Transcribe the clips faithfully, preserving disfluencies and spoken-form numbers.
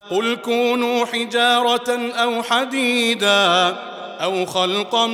قل كونوا حجارة أو حديدا أو خلقا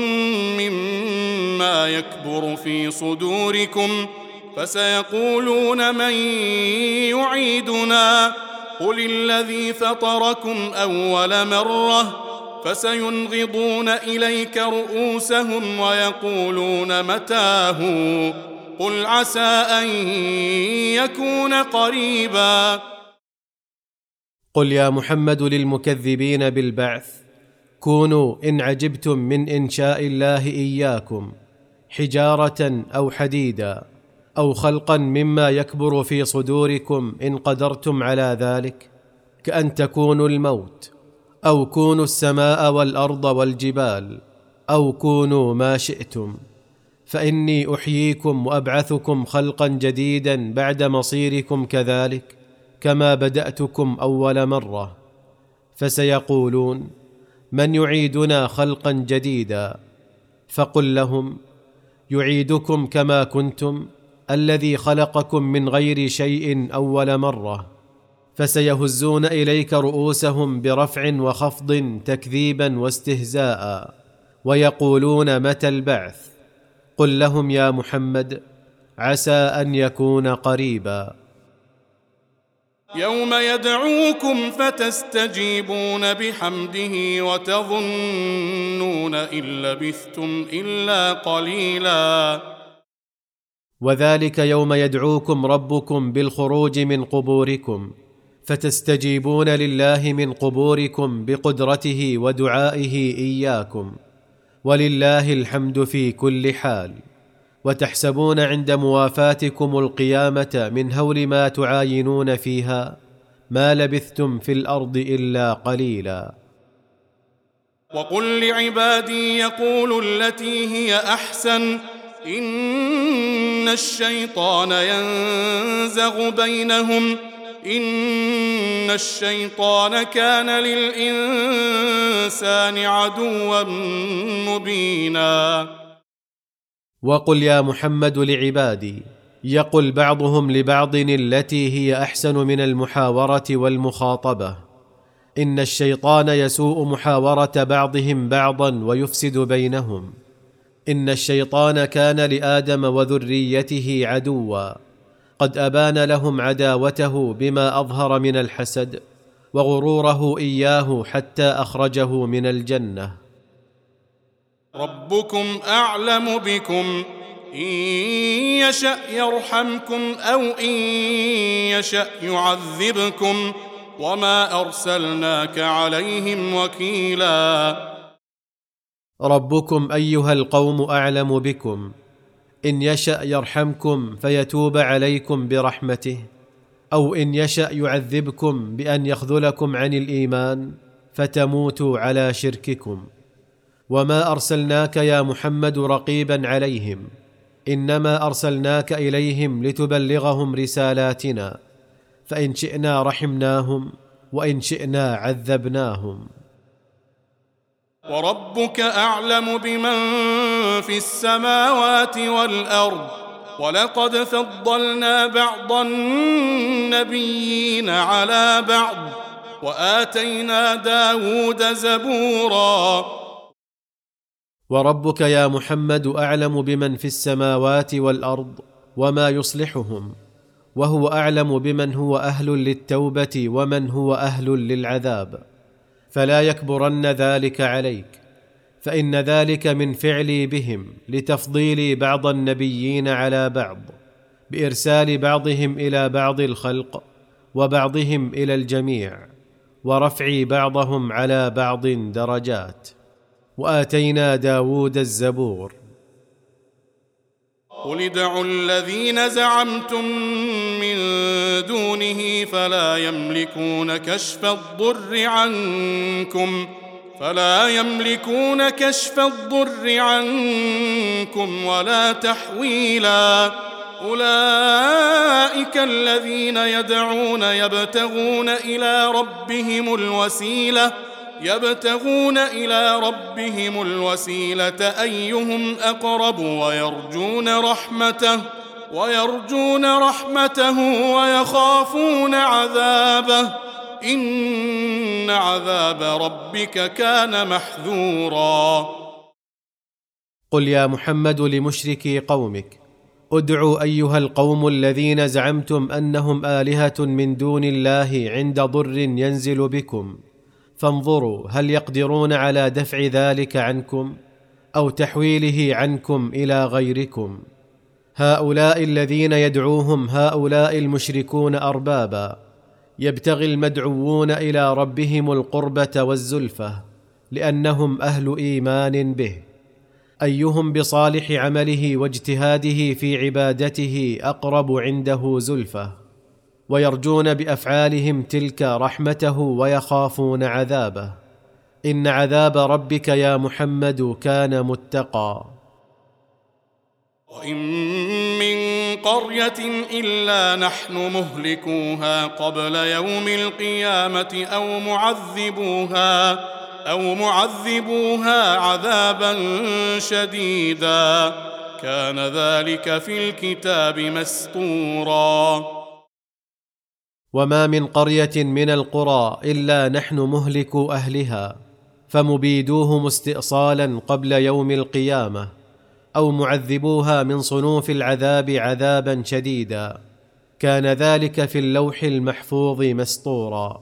مما يكبر في صدوركم فسيقولون من يعيدنا قل الذي فطركم أول مرة فسينغضون إليك رؤوسهم ويقولون متاه قل عسى أن يكون قريبا. قل يا محمد للمكذبين بالبعث: كونوا إن عجبتم من إنشاء الله إياكم حجارة أو حديدا أو خلقا مما يكبر في صدوركم إن قدرتم على ذلك، كأن تكونوا الموت، أو كونوا السماء والأرض والجبال، أو كونوا ما شئتم، فإني أحييكم وأبعثكم خلقا جديدا بعد مصيركم كذلك كما بدأتكم أول مرة. فسيقولون من يعيدنا خلقا جديدا؟ فقل لهم يعيدكم كما كنتم الذي خلقكم من غير شيء أول مرة. فسيهزون إليك رؤوسهم برفع وخفض تكذيبا واستهزاء ويقولون متى البعث؟ قل لهم يا محمد عسى أن يكون قريبا. يوم يدعوكم فتستجيبون بحمده وتظنون إن لبثتم إلا قليلا. وذلك يوم يدعوكم ربكم بالخروج من قبوركم فتستجيبون لله من قبوركم بقدرته ودعائه إياكم، ولله الحمد في كل حال، وتحسبون عند موافاتكم القيامة من هول ما تعاينون فيها ما لبثتم في الأرض إلا قليلا. وقل لعبادي يقولوا التي هي أحسن إن الشيطان ينزغ بينهم إن الشيطان كان للإنسان عدوا مبينا. وقل يا محمد لعبادي يقل بعضهم لبعض التي هي أحسن من المحاورة والمخاطبة، إن الشيطان يسوء محاورة بعضهم بعضا ويفسد بينهم. إن الشيطان كان لآدم وذريته عدوا، قد أبان لهم عداوته بما أظهر من الحسد وغروره إياه حتى أخرجه من الجنة. ربكم أعلم بكم إن يشأ يرحمكم أو إن يشأ يعذبكم وما أرسلناك عليهم وكيلا. ربكم أيها القوم أعلم بكم، إن يشأ يرحمكم فيتوب عليكم برحمته، أو إن يشأ يعذبكم بأن يخذلكم عن الإيمان فتموتوا على شرككم. وما أرسلناك يا محمد رقيبا عليهم، إنما أرسلناك إليهم لتبلغهم رسالاتنا، فإن شئنا رحمناهم وإن شئنا عذبناهم. وربك أعلم بمن في السماوات والأرض ولقد فضلنا بعض النبيين على بعض وآتينا داود زبورا. وربك يا محمد أعلم بمن في السماوات والأرض وما يصلحهم، وهو أعلم بمن هو أهل للتوبة ومن هو أهل للعذاب، فلا يكبرن ذلك عليك، فإن ذلك من فعلي بهم لتفضيل بعض النبيين على بعض بإرسال بعضهم إلى بعض الخلق وبعضهم إلى الجميع، ورفع بعضهم على بعض درجات. وآتينا داود الزبور. قل ادعوا الذين زعمتم من دونه فلا يملكون كشف الضر عنكم فلا يملكون كشف الضر عنكم ولا تحويلا. أولئك الذين يدعون يبتغون إلى ربهم الوسيلة يبتغون إلى ربهم الوسيلة أيهم أقرب ويرجون رحمته ويرجون رحمته ويخافون عذابه إن عذاب ربك كان محذورا. قل يا محمد لمشركي قومك: ادعوا أيها القوم الذين زعمتم أنهم آلهة من دون الله عند ضر ينزل بكم، فانظروا هل يقدرون على دفع ذلك عنكم أو تحويله عنكم إلى غيركم. هؤلاء الذين يدعوهم هؤلاء المشركون أربابا، يبتغي المدعوون إلى ربهم القربة والزلفة لأنهم أهل إيمان به، أيهم بصالح عمله واجتهاده في عبادته أقرب عنده زلفة، ويرجون بأفعالهم تلك رحمته ويخافون عذابه. إن عذاب ربك يا محمد كان متقى. وإن من قرية إلا نحن مهلكوها قبل يوم القيامة أو معذبوها أو معذبوها عذابا شديدا، كان ذلك في الكتاب مسطورا. وما من قرية من القرى إلا نحن مهلكو أهلها فمبيدوهم استئصالا قبل يوم القيامة أو معذبوها من صنوف العذاب عذابا شديدا، كان ذلك في اللوح المحفوظ مسطورا.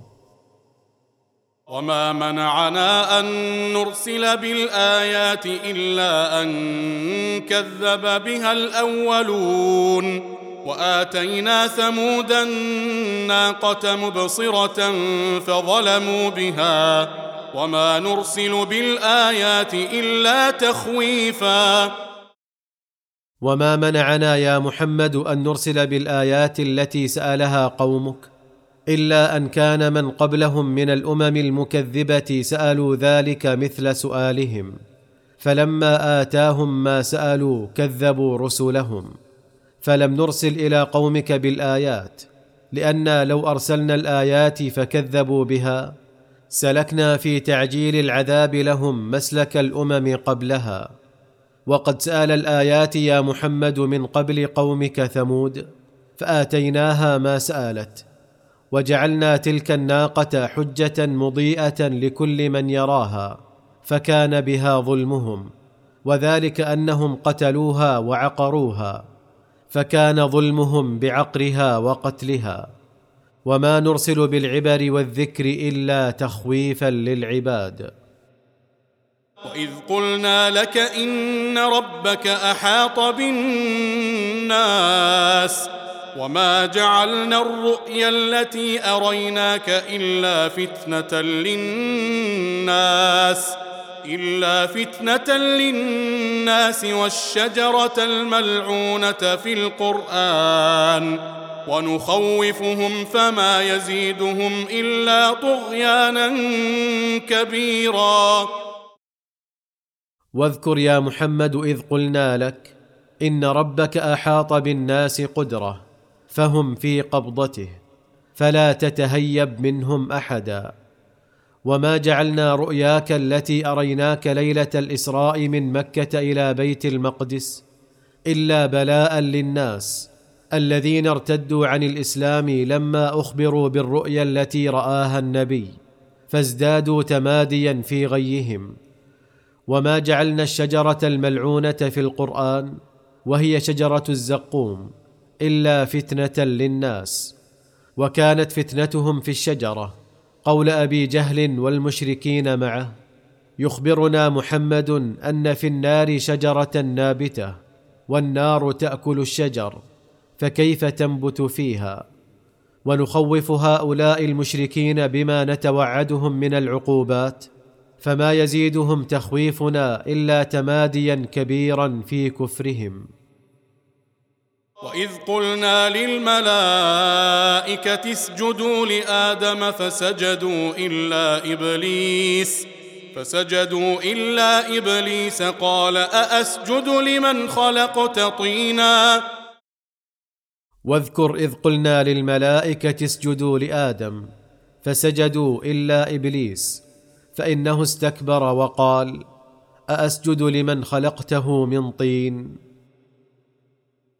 وما منعنا أن نرسل بالآيات إلا أن كذب بها الأولون، وآتينا ثمود الناقة مبصرة فظلموا بها، وما نرسل بالآيات إلا تخويفا. وما منعنا يا محمد أن نرسل بالآيات التي سألها قومك إلا أن كان من قبلهم من الأمم المكذبة سألوا ذلك مثل سؤالهم، فلما آتاهم ما سألوا كذبوا رسلهم، فلم نرسل إلى قومك بالآيات، لأننا لو أرسلنا الآيات فكذبوا بها سلكنا في تعجيل العذاب لهم مسلك الأمم قبلها. وقد سأل الآيات يا محمد من قبل قومك ثمود فآتيناها ما سألت، وجعلنا تلك الناقة حجة مضيئة لكل من يراها، فكان بها ظلمهم، وذلك أنهم قتلوها وعقروها، فكان ظلمهم بعقرها وقتلها. وما نرسل بالعبر والذكر إلا تخويفا للعباد. وإذ قلنا لك إن ربك أحاط بالناس وما جعلنا الرؤيا التي أريناك إلا فتنة للناس إلا فتنة للناس والشجرة الملعونة في القرآن ونخوفهم فما يزيدهم إلا طغيانا كبيرا. واذكر يا محمد إذ قلنا لك إن ربك أحاط بالناس قدرة فهم في قبضته فلا تتهيب منهم أحدا. وما جعلنا رؤياك التي أريناك ليلة الإسراء من مكة إلى بيت المقدس إلا بلاء للناس الذين ارتدوا عن الإسلام لما أخبروا بالرؤيا التي رآها النبي فازدادوا تماديا في غيهم. وما جعلنا الشجرة الملعونة في القرآن وهي شجرة الزقوم إلا فتنة للناس، وكانت فتنتهم في الشجرة قول أبي جهل والمشركين معه. يخبرنا محمد أن في النار شجرة نابتة والنار تأكل الشجر، فكيف تنبت فيها؟ ونخوف هؤلاء المشركين بما نتوعدهم من العقوبات، فما يزيدهم تخويفنا إلا تماديا كبيرا في كفرهم. وإذ قلنا للملائكة اسجدوا لآدم فسجدوا إلا إبليس فسجدوا إلا إبليس قال أأسجد لمن خلقت طينا. واذكر إذ قلنا للملائكة اسجدوا لآدم فسجدوا إلا إبليس فإنه استكبر وقال أأسجد لمن خلقته من طين.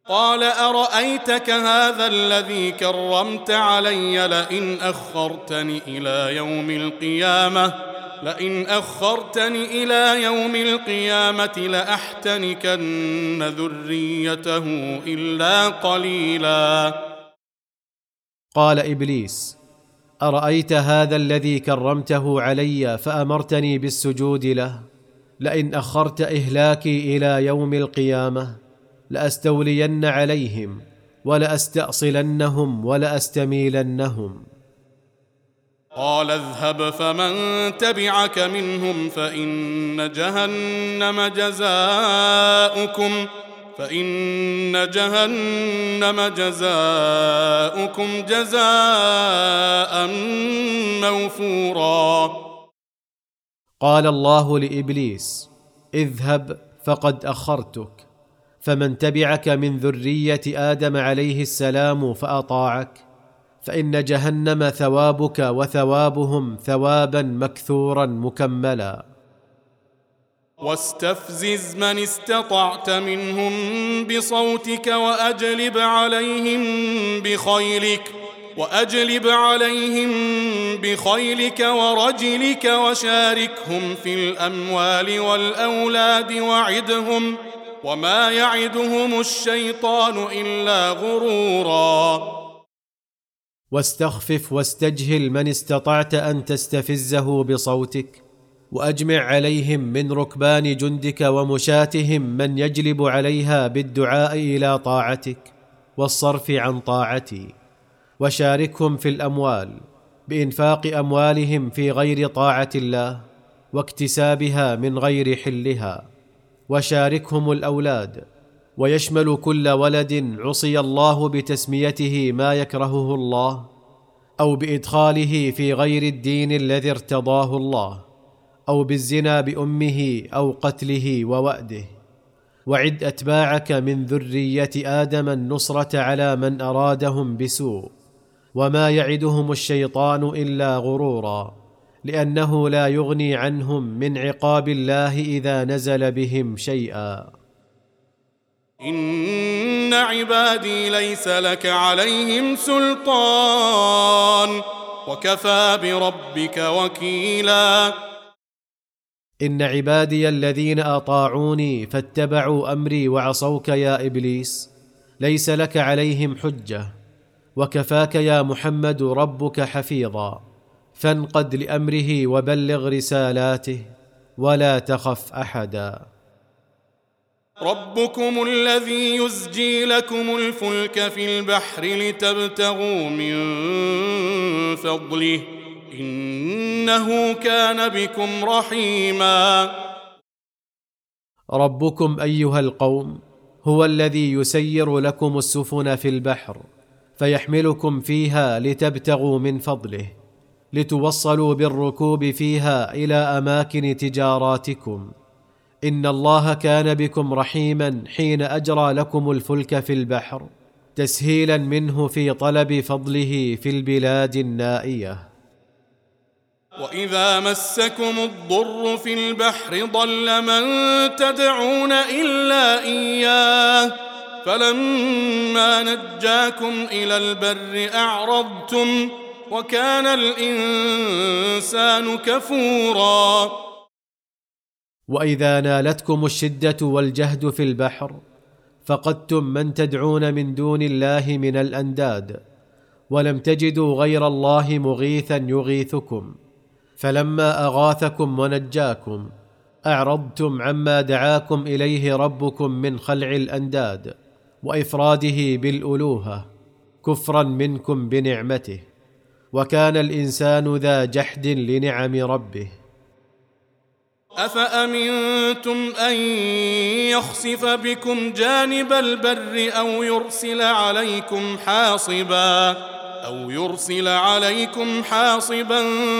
قال أرأيتك هذا الذي كرمت علي لئن أخرتني إلى يوم القيامة لئن أخرتني إلى يوم القيامة لأحتنكن ذريته إلا قليلا. قال إبليس: أرأيت هذا الذي كرمته علي فأمرتني بالسجود له؟ لئن أخرت إهلاكي إلى يوم القيامة لأستولين عليهم ولأستأصلنهم ولأستميلنهم. قال اذهب فمن تبعك منهم فإن جهنم جزاؤكم فإن جهنم جزاؤكم جزاء موفورا. قال الله لإبليس: اذهب فقد أخرتك، فمن تبعك من ذرية آدم عليه السلام فأطاعك فإن جهنم ثوابك وثوابهم ثوابا مكثورا مكملا. واستفزز من استطعت منهم بصوتك وأجلب عليهم بخيلك وأجلب عليهم بخيلك ورجلك وشاركهم في الأموال والأولاد وعدهم وما يعدهم الشيطان إلا غرورا. واستخفف واستجهل من استطعت أن تستفزه بصوتك، وأجمع عليهم من ركبان جندك ومشاتهم من يجلب عليها بالدعاء إلى طاعتك والصرف عن طاعتي، وشاركهم في الأموال بإنفاق أموالهم في غير طاعة الله واكتسابها من غير حلها، وشاركهم الأولاد، ويشمل كل ولد عصي الله بتسميته ما يكرهه الله أو بإدخاله في غير الدين الذي ارتضاه الله أو بالزنا بأمه أو قتله ووأده. وعد أتباعك من ذرية آدم النصرة على من أرادهم بسوء، وما يعدهم الشيطان إلا غرورا، لأنه لا يغني عنهم من عقاب الله إذا نزل بهم شيئا. إن عبادي ليس لك عليهم سلطان وكفى بربك وكيلا. إن عبادي الذين أطاعوني فاتبعوا أمري وعصوك يا إبليس ليس لك عليهم حجة، وكفاك يا محمد ربك حفيظا، فانقد لأمره وبلغ رسالاته ولا تخف أحدا. ربكم الذي يزجي لكم الفلك في البحر لتبتغوا من فضله إنه كان بكم رحيما. ربكم أيها القوم هو الذي يسير لكم السفن في البحر فيحملكم فيها لتبتغوا من فضله، لتوصلوا بالركوب فيها إلى أماكن تجاراتكم. إن الله كان بكم رحيما حين أجرى لكم الفلك في البحر تسهيلا منه في طلب فضله في البلاد النائية. وإذا مسكم الضر في البحر ضل من تدعون إلا إياه فلما نجاكم إلى البر أعرضتم وكان الإنسان كفورا. وإذا نالتكم الشدة والجهد في البحر فقدتم من تدعون من دون الله من الأنداد، ولم تجدوا غير الله مغيثا يغيثكم، فلما أغاثكم ونجاكم أعرضتم عما دعاكم إليه ربكم من خلع الأنداد وإفراده بالألوهة كفرا منكم بنعمته، وكان الإنسان ذا جحد لنعم ربه. أفأمنتم أن يخسف بكم جانب البر أو يرسل عليكم حاصبا أو يرسل عليكم حاصبا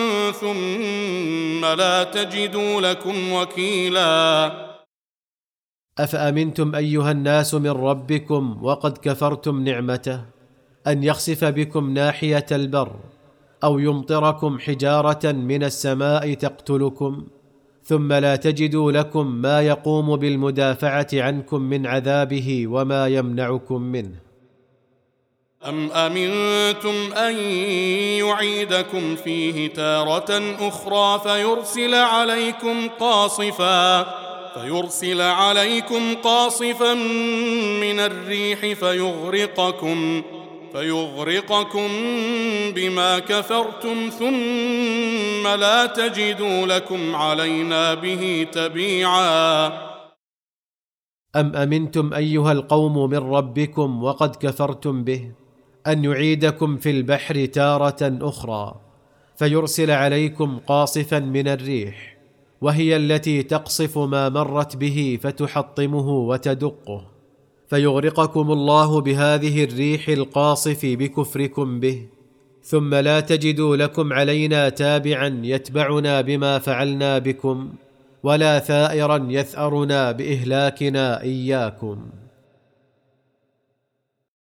ثم لا تجدوا لكم وكيلا. أفأمنتم أيها الناس من ربكم وقد كفرتم نعمته أن يخسف بكم ناحية البر أو يمطركم حجارة من السماء تقتلكم ثم لا تجدوا لكم ما يقوم بالمدافعة عنكم من عذابه وما يمنعكم منه. أم أمنتم أن يعيدكم فيه تارة أخرى فيرسل عليكم قاصفا فيرسل عليكم قاصفا من الريح فيغرقكم فيغرقكم بما كفرتم ثم لا تجدوا لكم علينا به تبيعا. أم أمنتم أيها القوم من ربكم وقد كفرتم به أن يعيدكم في البحر تارة أخرى فيرسل عليكم قاصفا من الريح، وهي التي تقصف ما مرت به فتحطمه وتدقه، فيغرقكم الله بهذه الريح القاصف بكفركم به، ثم لا تجدوا لكم علينا تابعا يتبعنا بما فعلنا بكم، ولا ثائرا يثأرنا بإهلاكنا إياكم.